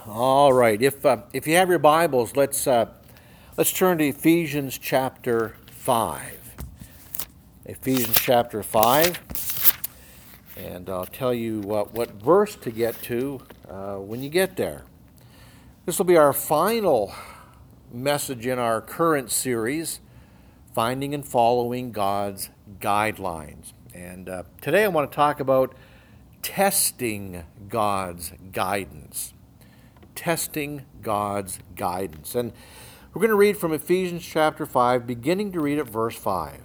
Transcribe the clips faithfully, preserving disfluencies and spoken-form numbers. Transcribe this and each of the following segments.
All right. If uh, if you have your Bibles, let's uh, let's turn to Ephesians chapter five. Ephesians chapter five, and I'll tell you what what verse to get to uh, when you get there. This will be our final message in our current series, Finding and Following God's Guidelines. And uh, today I want to talk about testing God's guidance. Testing God's guidance. And we're going to read from Ephesians chapter five, beginning to read at verse five.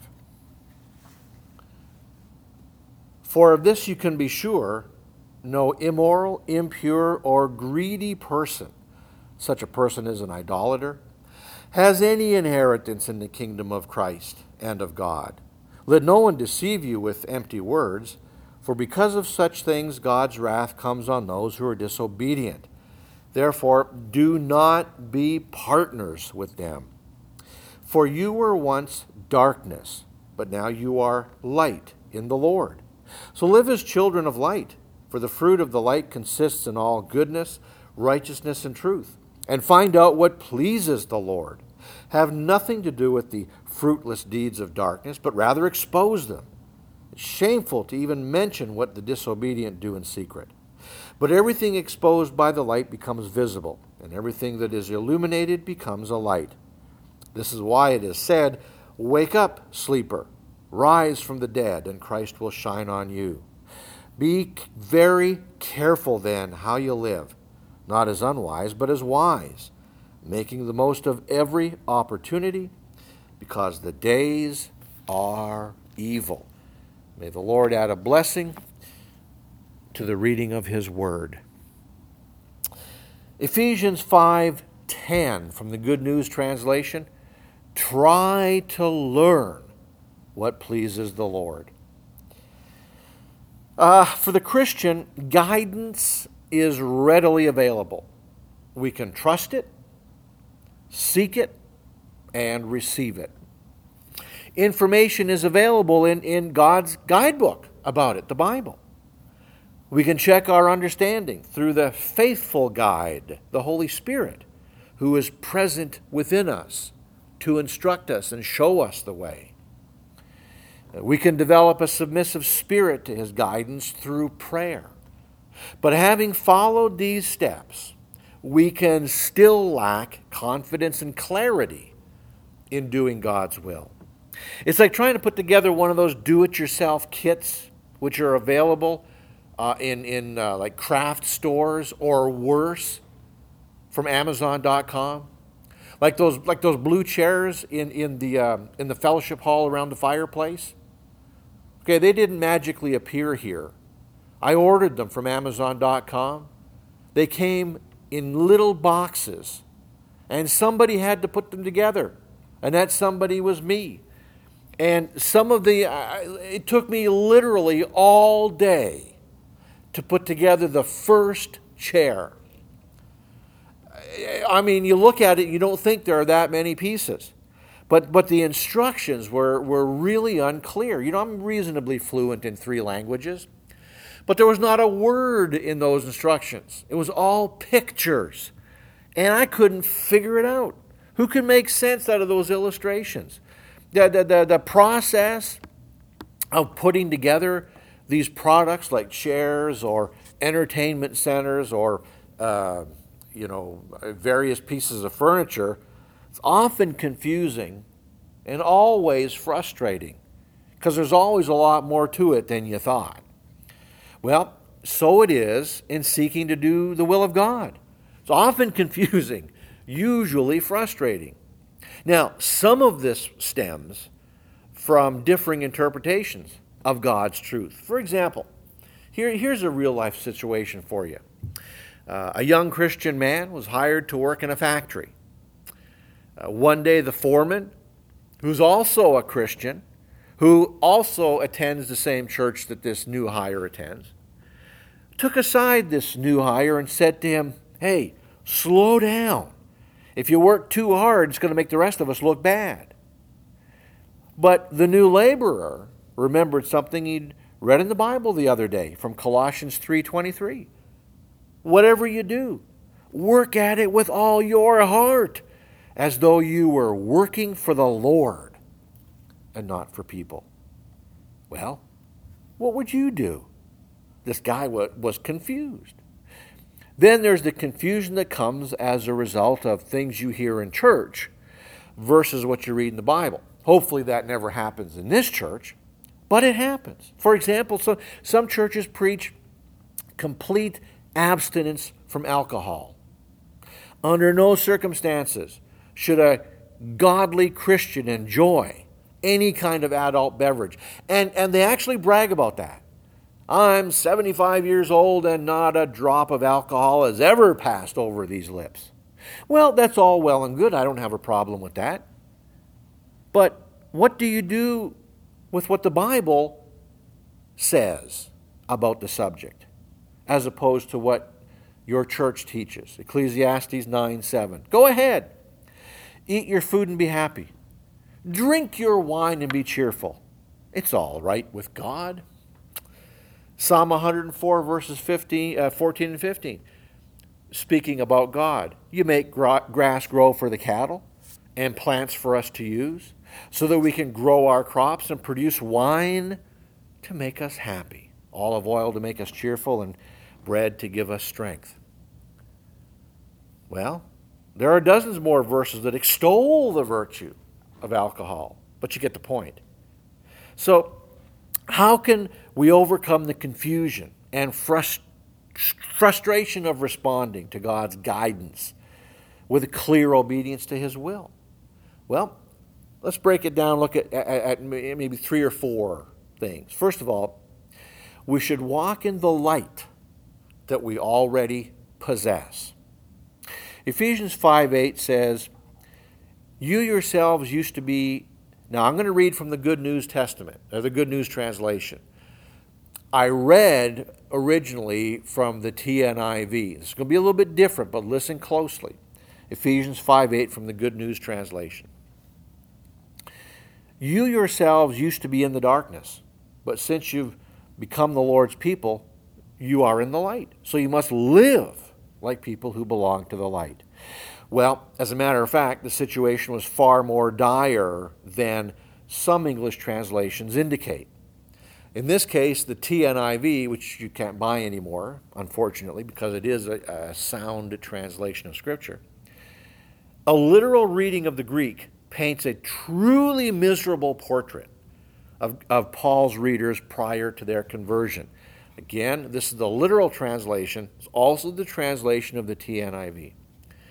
For of this you can be sure, no immoral, impure, or greedy person, such a person is an idolater, has any inheritance in the kingdom of Christ and of God. Let no one deceive you with empty words, for because of such things God's wrath comes on those who are disobedient. Therefore, do not be partners with them. For you were once darkness, but now you are light in the Lord. So live as children of light, for the fruit of the light consists in all goodness, righteousness, and truth. And find out what pleases the Lord. Have nothing to do with the fruitless deeds of darkness, but rather expose them. It's shameful to even mention what the disobedient do in secret. But everything exposed by the light becomes visible, and everything that is illuminated becomes a light. This is why it is said, "Wake up, sleeper, rise from the dead, and Christ will shine on you." Be very careful then how you live, not as unwise, but as wise, making the most of every opportunity, because the days are evil. May the Lord add a blessing to the reading of His Word. Ephesians five ten from the Good News Translation. Try to learn what pleases the Lord. Uh, for the Christian, guidance is readily available. We can trust it, seek it, and receive it. Information is available in, in God's guidebook about it, the Bible. We can check our understanding through the faithful guide, the Holy Spirit, who is present within us to instruct us and show us the way. We can develop a submissive spirit to His guidance through prayer. But having followed these steps, we can still lack confidence and clarity in doing God's will. It's like trying to put together one of those do-it-yourself kits which are available uh, in, in uh, like craft stores or worse from Amazon dot com. Like those like those blue chairs in, in, the, uh, in the fellowship hall around the fireplace. Okay, they didn't magically appear here. I ordered them from Amazon dot com. They came in little boxes, and somebody had to put them together, and that somebody was me. And some of the, uh, it took me literally all day to put together the first chair. I mean, you look at it, you don't think there are that many pieces. But but the instructions were, were really unclear. You know, I'm reasonably fluent in three languages, but there was not a word in those instructions. It was all pictures, and I couldn't figure it out. Who can make sense out of those illustrations? The, the, the, the process of putting together these products like chairs or entertainment centers or, uh, you know, various pieces of furniture, it's often confusing and always frustrating because there's always a lot more to it than you thought. Well, so it is in seeking to do the will of God. It's often confusing, usually frustrating. Now, some of this stems from differing interpretations of God's truth. For example, here, here's a real-life situation for you. Uh, a young Christian man was hired to work in a factory. Uh, one day, the foreman, who's also a Christian, who also attends the same church that this new hire attends, took aside this new hire and said to him, "Hey, slow down. If you work too hard, it's going to make the rest of us look bad." But the new laborer remembered something he'd read in the Bible the other day from Colossians three twenty-three. Whatever you do, Work at it with all your heart, as though you were working for the Lord and not for people. Well, what would you do? This guy was confused. Then there's the confusion that comes as a result of things you hear in church versus what you read in the Bible. Hopefully that never happens in this church, but it happens. For example, so, some churches preach complete abstinence from alcohol. Under no circumstances should a godly Christian enjoy any kind of adult beverage. And, and they actually brag about that. I'm seventy-five years old and not a drop of alcohol has ever passed over these lips. Well, that's all well and good. I don't have a problem with that. But what do you do with what the Bible says about the subject, as opposed to what your church teaches? Ecclesiastes nine seven. Go ahead. Eat your food and be happy. Drink your wine and be cheerful. It's all right with God. Psalm one hundred four, verses fifteen, uh, fourteen and fifteen. Speaking about God. You make gra- grass grow for the cattle and plants for us to use, so that we can grow our crops and produce wine to make us happy, olive oil to make us cheerful, and bread to give us strength. Well, there are dozens more verses that extol the virtue of alcohol, but you get the point. So, how can we overcome the confusion and frust- frustration of responding to God's guidance with a clear obedience to His will? Well, let's break it down, look at, at, at maybe three or four things. First of all, we should walk in the light that we already possess. Ephesians five eight says, you yourselves used to be, now I'm going to read from the Good News Testament, or the Good News Translation. I read originally from the T N I V. This is going to be a little bit different, but listen closely. Ephesians five eight from the Good News Translation. You yourselves used to be in the darkness, but since you've become the Lord's people, you are in the light. So you must live like people who belong to the light. Well, as a matter of fact, the situation was far more dire than some English translations indicate. In this case, the T N I V, which you can't buy anymore, unfortunately, because it is a, a sound translation of Scripture, a literal reading of the Greek paints a truly miserable portrait of, of Paul's readers prior to their conversion. Again, this is the literal translation. It's also the translation of the T N I V.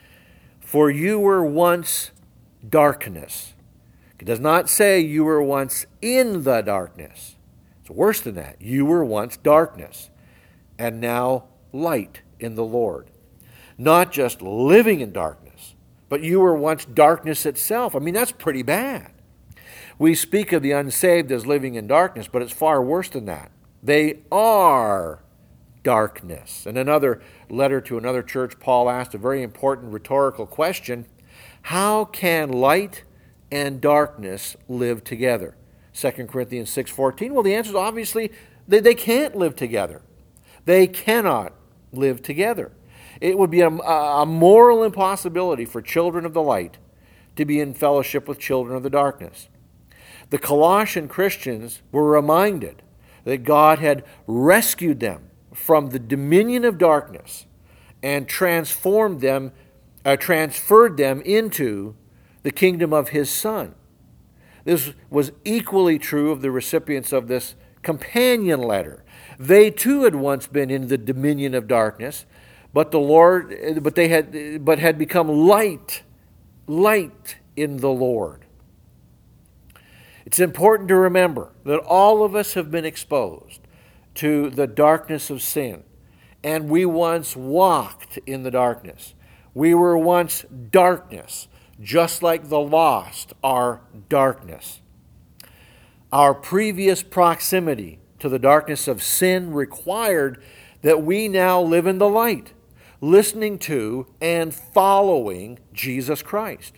For you were once darkness. It does not say you were once in the darkness. It's worse than that. You were once darkness, and now light in the Lord. Not just living in darkness, but you were once darkness itself. I mean, that's pretty bad. We speak of the unsaved as living in darkness, but it's far worse than that. They are darkness. In another letter to another church, Paul asked a very important rhetorical question. How can light and darkness live together? Second Corinthians six fourteen. Well, the answer is obviously they, they can't live together. They cannot live together. It would be a, a moral impossibility for children of the light to be in fellowship with children of the darkness. The Colossian Christians were reminded that God had rescued them from the dominion of darkness and transformed them, uh, transferred them into the kingdom of His Son. This was equally true of the recipients of this companion letter. They too had once been in the dominion of darkness, but the Lord, but they had, but had become light, light in the Lord. It's important to remember that all of us have been exposed to the darkness of sin, and we once walked in the darkness. We were once darkness, just like the lost are darkness. Our previous proximity to the darkness of sin required that we now live in the light, listening to and following Jesus Christ.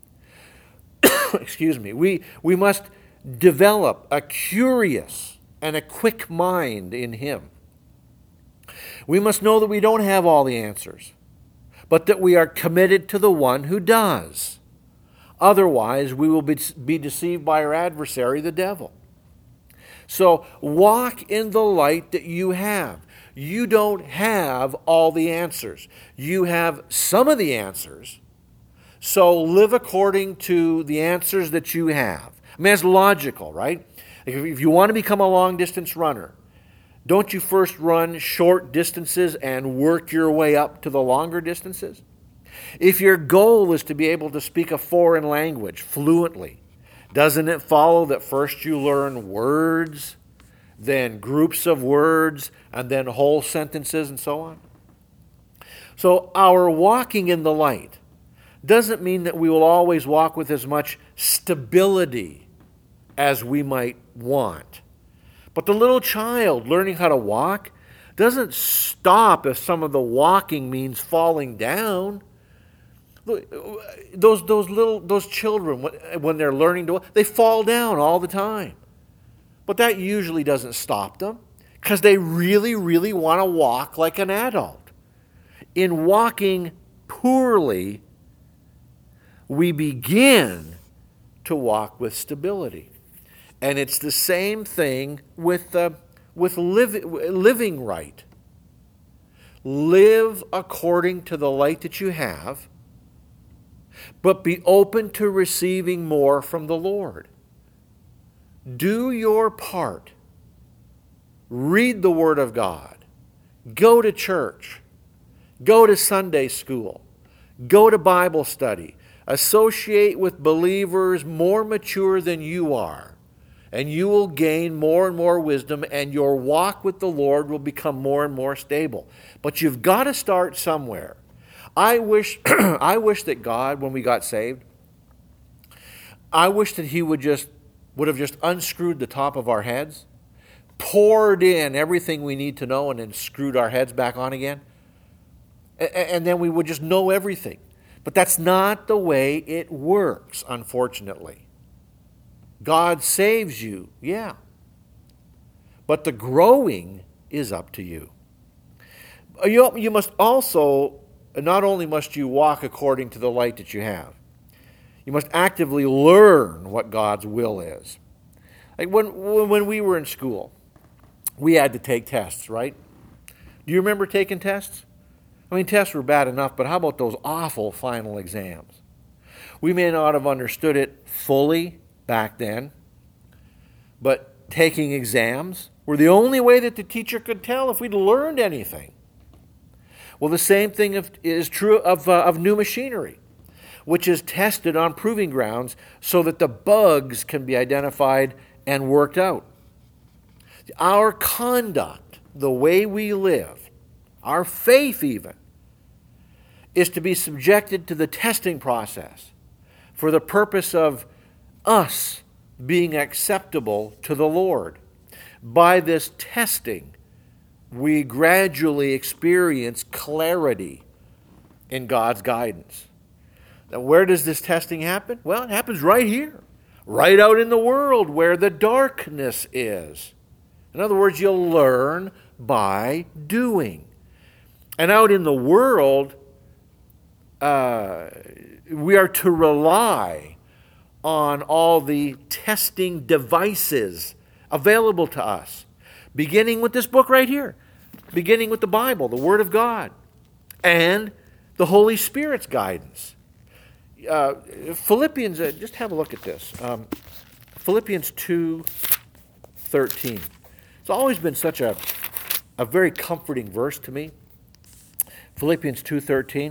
Excuse me. We, we must develop a curious and a quick mind in Him. We must know that we don't have all the answers, but that we are committed to the one who does. Otherwise, we will be, be deceived by our adversary, the devil. So walk in the light that you have. You don't have all the answers. You have some of the answers. So live according to the answers that you have. I mean, it's logical, right? If you want to become a long-distance runner, don't you first run short distances and work your way up to the longer distances? If your goal is to be able to speak a foreign language fluently, doesn't it follow that first you learn words, then groups of words, and then whole sentences and so on? So our walking in the light doesn't mean that we will always walk with as much stability as we might want. But the little child learning how to walk doesn't stop if some of the walking means falling down. Those, those little those children, when they're learning to walk, they fall down all the time. But that usually doesn't stop them because they really, really want to walk like an adult. In walking poorly, we begin to walk with stability. And it's the same thing with, uh, with liv- living right. Live according to the light that you have, but be open to receiving more from the Lord. Do your part. Read the Word of God. Go to church. Go to Sunday school. Go to Bible study. Associate with believers more mature than you are, and you will gain more and more wisdom, and your walk with the Lord will become more and more stable. But you've got to start somewhere. I wish I wish that God, when we got saved, I wish that He would just would have just unscrewed the top of our heads, poured in everything we need to know, and then screwed our heads back on again. And then we would just know everything. But that's not the way it works, unfortunately. God saves you, yeah. But the growing is up to you. You, you must also, not only must you walk according to the light that you have, you must actively learn what God's will is. Like when, when we were in school, we had to take tests, right? Do you remember taking tests? I mean, tests were bad enough, but how about those awful final exams? We may not have understood it fully back then, but taking exams were the only way that the teacher could tell if we'd learned anything. Well, the same thing is true of, uh, of new machinery, which is tested on proving grounds so that the bugs can be identified and worked out. Our conduct, the way we live, our faith even, is to be subjected to the testing process for the purpose of us being acceptable to the Lord. By this testing, we gradually experience clarity in God's guidance. Now, where does this testing happen? Well, it happens right here, right out in the world where the darkness is. In other words, you'll learn by doing. And out in the world, uh, we are to rely on all the testing devices available to us, beginning with this book right here, beginning with the Bible, the Word of God, and the Holy Spirit's guidance. Uh, Philippians, uh, just have a look at this. Um, Philippians two thirteen. It's always been such a, a very comforting verse to me. Philippians two thirteen.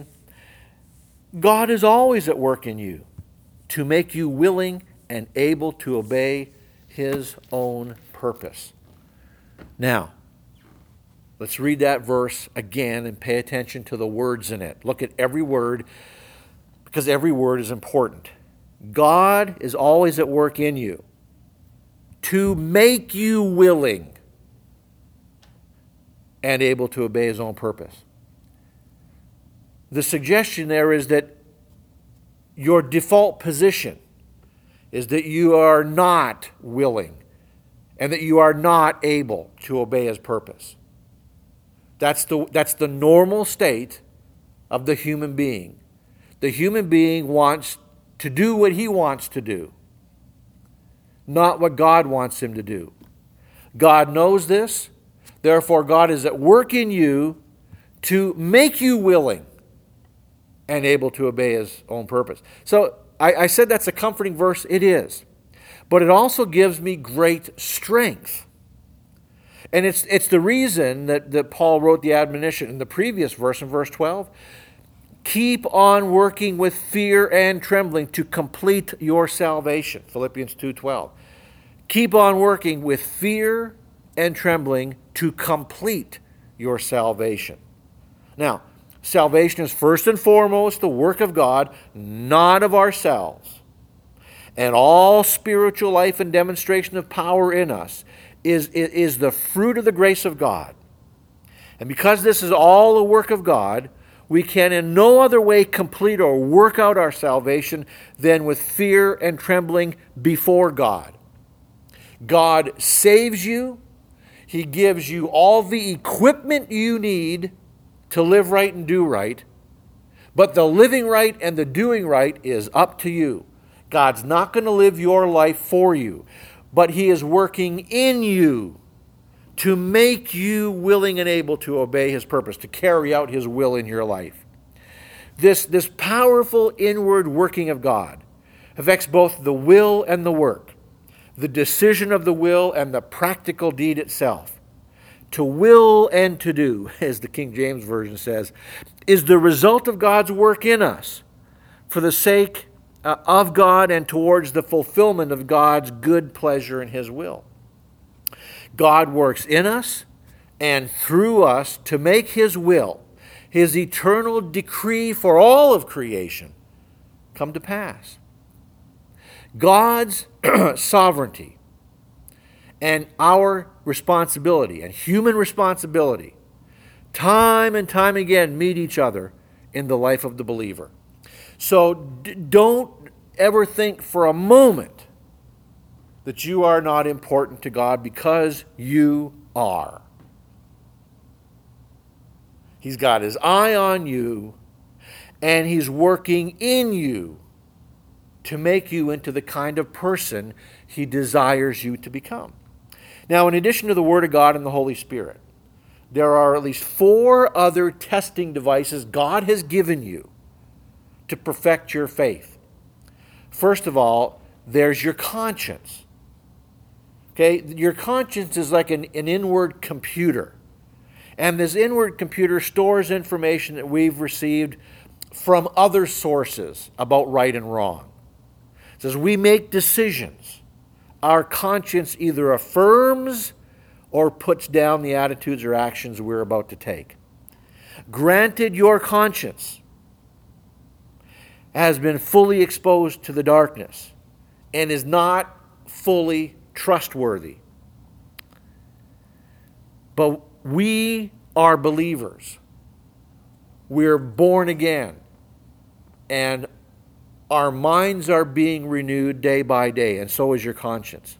God is always at work in you to make you willing and able to obey His own purpose. Now, let's read that verse again and pay attention to the words in it. Look at every word, because every word is important. God is always at work in you to make you willing and able to obey His own purpose. The suggestion there is that your default position is that you are not willing and that you are not able to obey His purpose. That's the, that's the normal state of the human being. The human being wants to do what he wants to do, not what God wants him to do. God knows this. Therefore, God is at work in you to make you willing and able to obey his own purpose. So I, I said that's a comforting verse. It is. But it also gives me great strength. And it's it's the reason that, that Paul wrote the admonition in the previous verse, in verse twelve. Keep on working with fear and trembling to complete your salvation. Philippians two twelve. Keep on working with fear and trembling to complete your salvation. Now, salvation is first and foremost the work of God, not of ourselves. And all spiritual life and demonstration of power in us is, is the fruit of the grace of God. And because this is all the work of God, we can in no other way complete or work out our salvation than with fear and trembling before God. God saves you. He gives you all the equipment you need to live right and do right. But the living right and the doing right is up to you. God's not going to live your life for you, but He is working in you to make you willing and able to obey His purpose, to carry out His will in your life. This, this powerful inward working of God affects both the will and the work, the decision of the will and the practical deed itself. To will and to do, as the King James Version says, is the result of God's work in us for the sake uh, of God and towards the fulfillment of God's good pleasure and His will. God works in us and through us to make His will, His eternal decree for all of creation, come to pass. God's sovereignty and our responsibility and human responsibility time and time again meet each other in the life of the believer. So d- don't ever think for a moment that you are not important to God, because you are. He's got His eye on you, and He's working in you to make you into the kind of person He desires you to become. Now, in addition to the Word of God and the Holy Spirit, there are at least four other testing devices God has given you to perfect your faith. First of all, there's your conscience. Okay, your conscience is like an, an inward computer. And this inward computer stores information that we've received from other sources about right and wrong. It says we make decisions. Our conscience either affirms or puts down the attitudes or actions we're about to take. Granted, your conscience has been fully exposed to the darkness and is not fully trustworthy. But we are believers. We're born again. And our minds are being renewed day by day, and so is your conscience.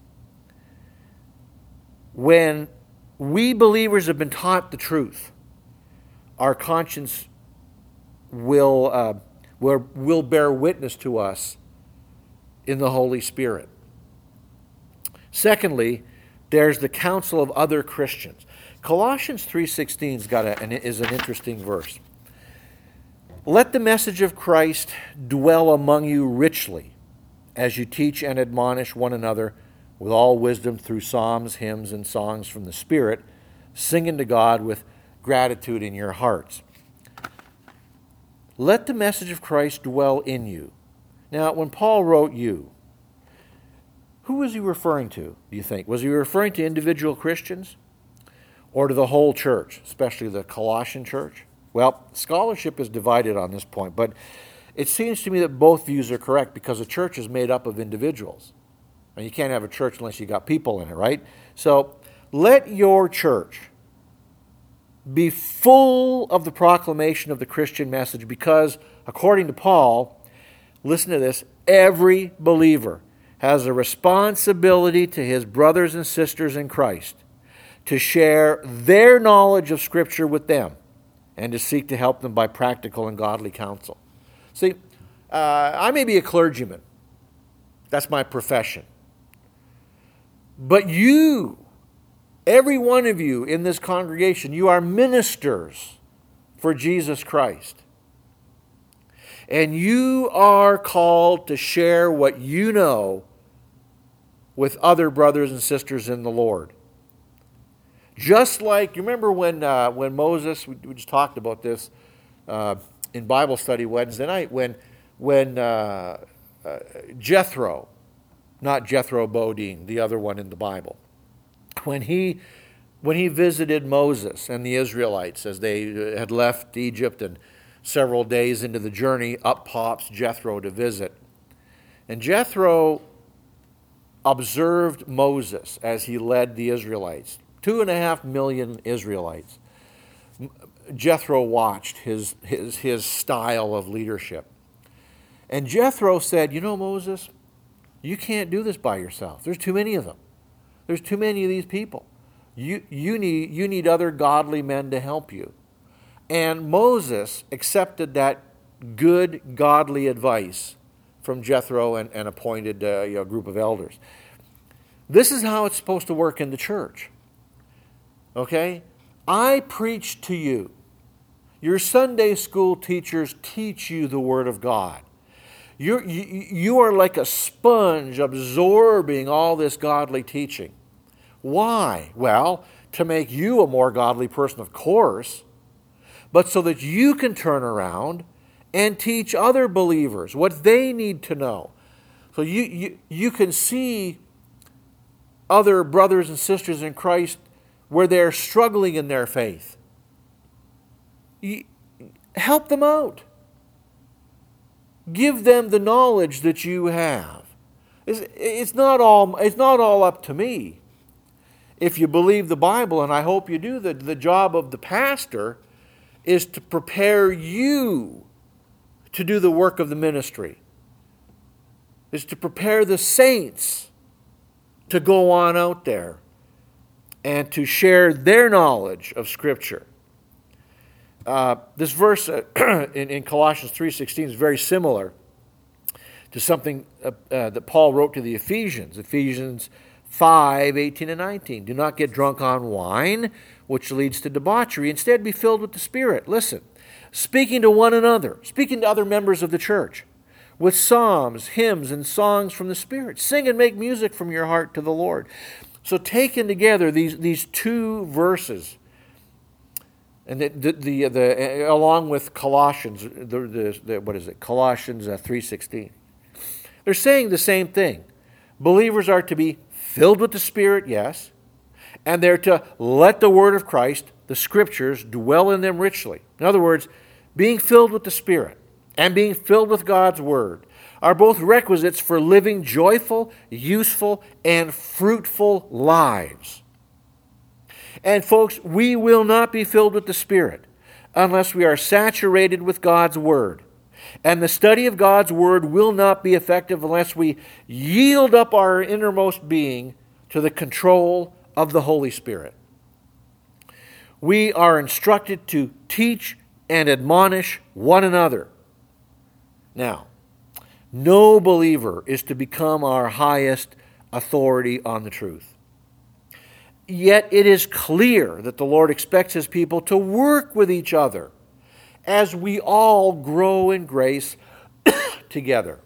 When we believers have been taught the truth, our conscience will, uh, will, will bear witness to us in the Holy Spirit. Secondly, there's the counsel of other Christians. Colossians three sixteen got a, an, is an interesting verse. Let the message of Christ dwell among you richly, as you teach and admonish one another with all wisdom through psalms, hymns, and songs from the Spirit, singing to God with gratitude in your hearts. Let the message of Christ dwell in you. Now, when Paul wrote you, who was he referring to, do you think? Was he referring to individual Christians or to the whole church, especially the Colossian church? Well, scholarship is divided on this point, but it seems to me that both views are correct, because a church is made up of individuals. And you can't have a church unless you got people in it, right? So let your church be full of the proclamation of the Christian message, because, according to Paul, listen to this, every believer has a responsibility to his brothers and sisters in Christ to share their knowledge of Scripture with them and to seek to help them by practical and godly counsel. See, uh, I may be a clergyman. That's my profession. But you, every one of you in this congregation, you are ministers for Jesus Christ. And you are called to share what you know with other brothers and sisters in the Lord. Just like, you remember when uh, when Moses, we, we just talked about this uh, in Bible study Wednesday night, when, when uh, uh, Jethro, not Jethro Bodine, the other one in the Bible, when he, when he visited Moses and the Israelites as they had left Egypt, and several days into the journey, up pops Jethro to visit. And Jethro observed Moses as he led the Israelites. Two and a half million Israelites. Jethro watched his, his, his style of leadership. And Jethro said, you know, Moses, you can't do this by yourself. There's too many of them. There's too many of these people. You, you, need, you need other godly men to help you. And Moses accepted that good, godly advice from Jethro and, and appointed uh, you know, a group of elders. This is how it's supposed to work in the church. Okay? I preach to you. Your Sunday school teachers teach you the Word of God. You're, you, you are like a sponge absorbing all this godly teaching. Why? Well, to make you a more godly person, of course, but so that you can turn around and teach other believers what they need to know. So you, you, you can see other brothers and sisters in Christ where they're struggling in their faith. You, help them out. Give them the knowledge that you have. It's, it's, not all, it's not all up to me. If you believe the Bible, and I hope you do, the, the job of the pastor is to prepare you to do the work of the ministry. Is to prepare the saints to go on out there and to share their knowledge of Scripture. Uh, this verse uh, in, in Colossians three sixteen is very similar to something uh, uh, that Paul wrote to the Ephesians. Ephesians five eighteen and nineteen. Do not get drunk on wine, which leads to debauchery. Instead, be filled with the Spirit. Listen, speaking to one another, speaking to other members of the church, with psalms, hymns, and songs from the Spirit. Sing and make music from your heart to the Lord. So taken together, these, these two verses, and the, the, the, the along with Colossians, the, the, the, what is it? Colossians uh, three sixteen. They're saying the same thing. Believers are to be filled with the Spirit, yes, and they're to let the Word of Christ, the Scriptures, dwell in them richly. In other words, being filled with the Spirit and being filled with God's Word are both requisites for living joyful, useful, and fruitful lives. And folks, we will not be filled with the Spirit unless we are saturated with God's Word. And the study of God's Word will not be effective unless we yield up our innermost being to the control of the Holy Spirit. We are instructed to teach and admonish one another. Now, no believer is to become our highest authority on the truth. Yet it is clear that the Lord expects His people to work with each other as we all grow in grace together.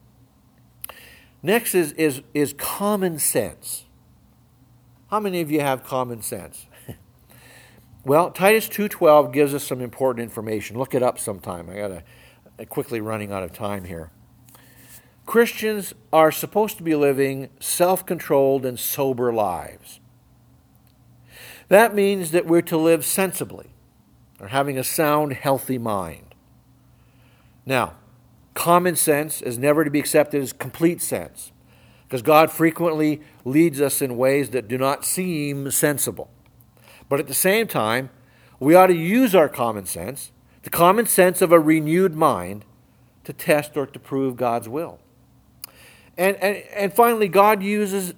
Next is, is, is common sense. How many of you have common sense? Well, Titus two twelve gives us some important information. Look it up sometime. I got to quickly running out of time here. Christians are supposed to be living self-controlled and sober lives. That means that we're to live sensibly, or having a sound, healthy mind. Now, common sense is never to be accepted as complete sense, because God frequently leads us in ways that do not seem sensible. But at the same time, we ought to use our common sense, the common sense of a renewed mind, to test or to prove God's will. And, and, and finally, God uses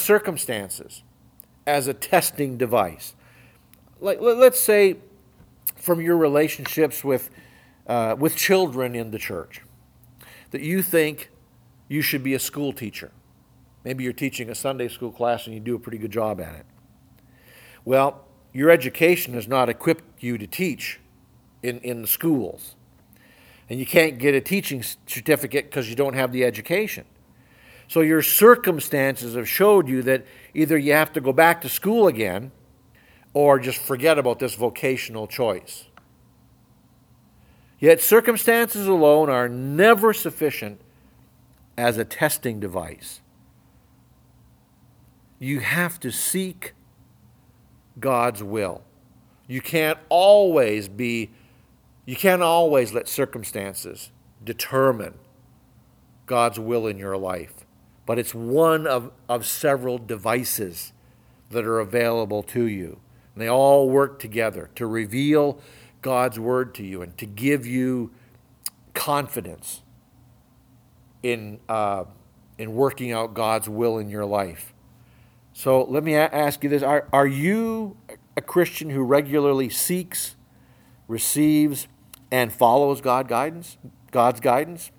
circumstances as a testing device. Like, let's say, from your relationships with, uh, with children in the church, that you think you should be a school teacher. Maybe you're teaching a Sunday school class and you do a pretty good job at it. Well, your education has not equipped you to teach in, in the schools. And you can't get a teaching certificate because you don't have the education. So your circumstances have showed you that either you have to go back to school again or just forget about this vocational choice. Yet circumstances alone are never sufficient as a testing device. You have to seek God's will. You can't always be, you can't always let circumstances determine God's will in your life. But it's one of, of several devices that are available to you. And they all work together to reveal God's word to you and to give you confidence in, uh, in working out God's will in your life. So let me ask you this. Are, are you a Christian who regularly seeks, receives, and follows God guidance, God's guidance?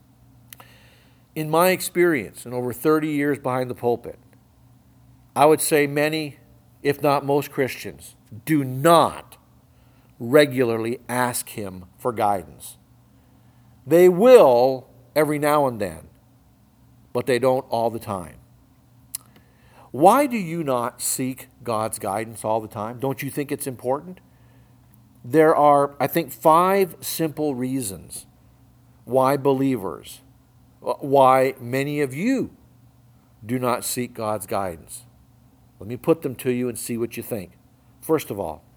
In my experience, in over thirty years behind the pulpit, I would say many, if not most Christians, do not regularly ask Him for guidance. They will every now and then, but they don't all the time. Why do you not seek God's guidance all the time? Don't you think it's important? There are, I think, five simple reasons why believers, why many of you do not seek God's guidance. Let me put them to you and see what you think. First of all,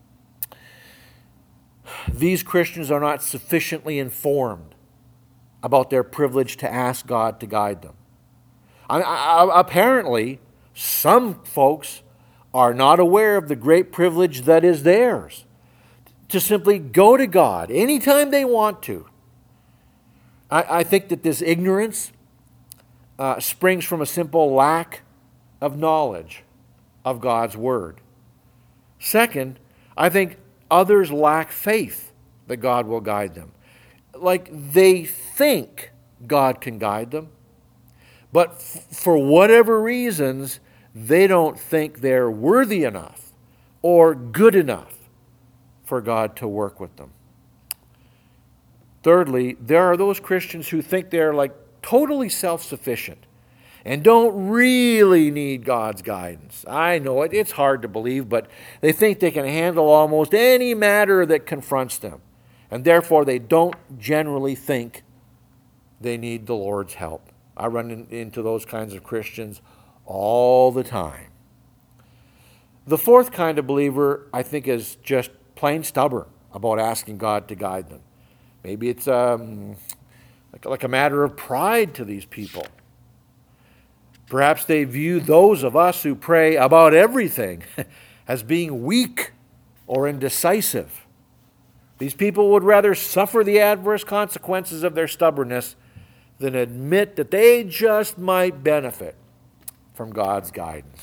these Christians are not sufficiently informed about their privilege to ask God to guide them. I, I, apparently, some folks are not aware of the great privilege that is theirs to simply go to God anytime they want to. I, I think that this ignorance uh, springs from a simple lack of knowledge of God's Word. Second, I think others lack faith that God will guide them. Like they think God can guide them, but f- for whatever reasons, they don't think they're worthy enough or good enough for God to work with them. Thirdly, there are those Christians who think they're like totally self-sufficient and don't really need God's guidance. I know it, it's hard to believe, but they think they can handle almost any matter that confronts them. And therefore, they don't generally think they need the Lord's help. I run in, into those kinds of Christians all the time. The fourth kind of believer, I think, is just plain stubborn about asking God to guide them. Maybe it's um, like, like a matter of pride to these people. Perhaps they view those of us who pray about everything as being weak or indecisive. These people would rather suffer the adverse consequences of their stubbornness than admit that they just might benefit from God's guidance.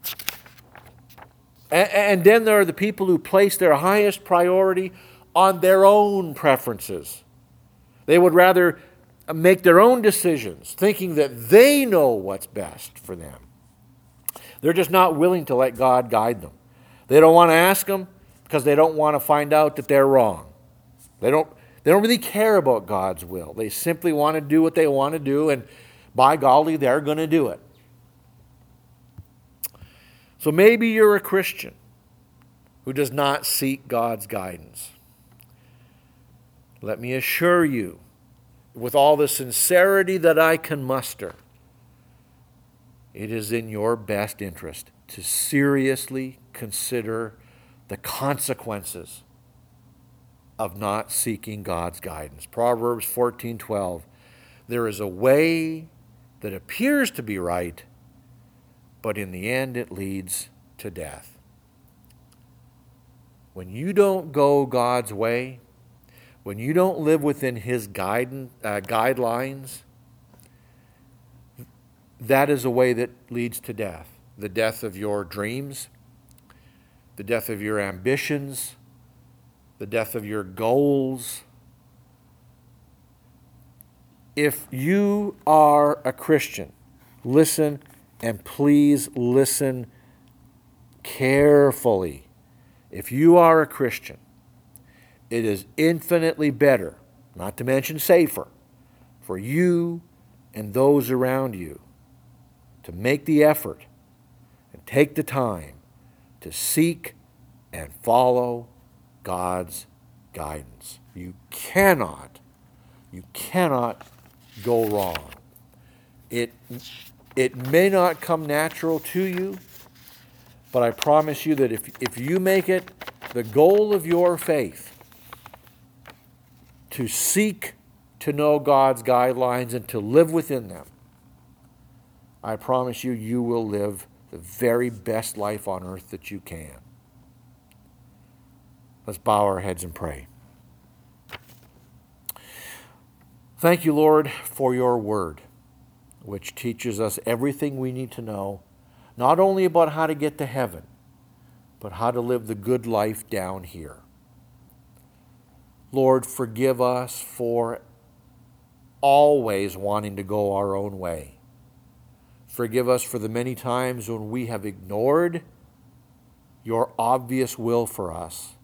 And, and then there are the people who place their highest priority on their own preferences. They would rather make their own decisions, thinking that they know what's best for them. They're just not willing to let God guide them. They don't want to ask Him because they don't want to find out that they're wrong. They don't, they don't really care about God's will. They simply want to do what they want to do, and by golly, they're going to do it. So maybe you're a Christian who does not seek God's guidance. Let me assure you, with all the sincerity that I can muster, it is in your best interest to seriously consider the consequences of not seeking God's guidance. Proverbs fourteen twelve. There is a way that appears to be right, but in the end it leads to death. When you don't go God's way, when you don't live within His guide, uh, guidelines, that is a way that leads to death. The death of your dreams, the death of your ambitions, the death of your goals. If you are a Christian, listen, and please listen carefully. If you are a Christian, it is infinitely better, not to mention safer, for you and those around you to make the effort and take the time to seek and follow God's guidance. You cannot, you cannot go wrong. It, it may not come natural to you, but I promise you that if, if you make it the goal of your faith to seek to know God's guidelines and to live within them, I promise you, you will live the very best life on earth that you can. Let's bow our heads and pray. Thank you, Lord, for your word, which teaches us everything we need to know, not only about how to get to heaven, but how to live the good life down here. Lord, forgive us for always wanting to go our own way. Forgive us for the many times when we have ignored your obvious will for us.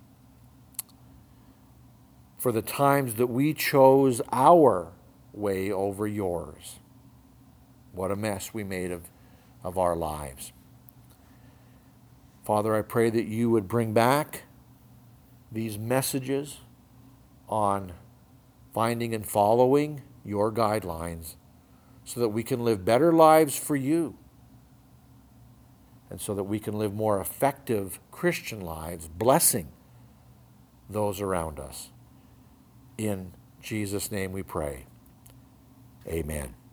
For the times that we chose our way over yours. What a mess we made of, of our lives. Father, I pray that you would bring back these messages on finding and following your guidelines so that we can live better lives for you and so that we can live more effective Christian lives, blessing those around us. In Jesus' name we pray. Amen.